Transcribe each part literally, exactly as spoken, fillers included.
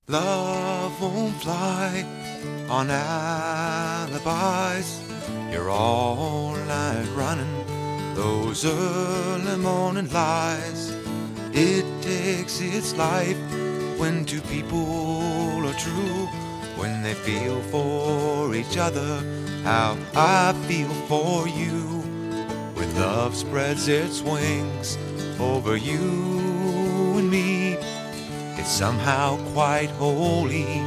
Love won't fly on alibis. You're all night running those early morning lies. It takes its life when two people are true, when they feel for each other how I feel for you. When love spreads its wings over you and me, it's somehow quite holy,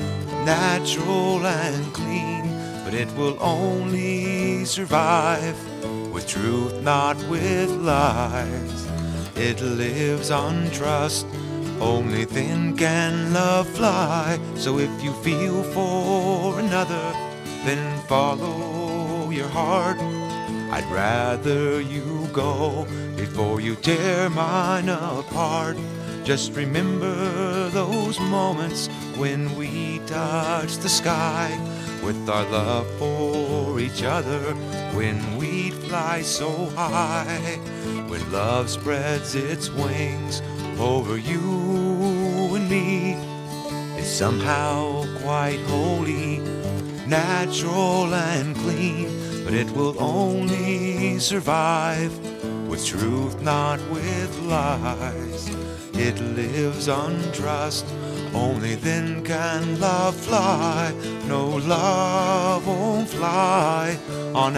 natural and clean, but it will only survive with truth, not with lies. It lives on trust, only then can love fly. So if you feel for another, then follow your heart. I'd rather you go before you tear mine apart. Just remember those moments when we touched the sky with our love for each other, when we'd fly so high, when love spreads its wings over you and me. It's somehow quite holy, natural and clean, but it will only survive with truth, not with lies. It lives on trust, only then can love fly. No, love won't fly on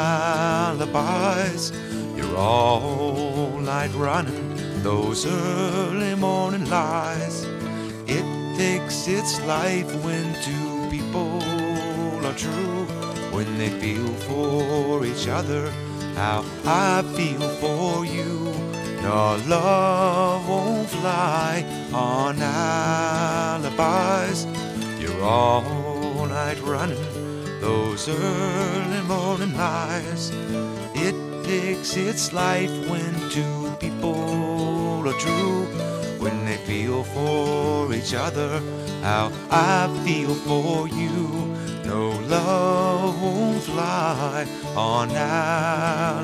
alibis. You're all night running those early morning lies. It takes its life when two people are true, when they feel for each other how I feel for you. No, love won't fly on alibis. You're all night running those early morning lies. It takes its life when two people are true, when they feel for each other how I feel for you. No, love won't fly on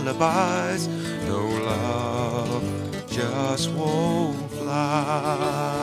alibis. No, love just won't fly.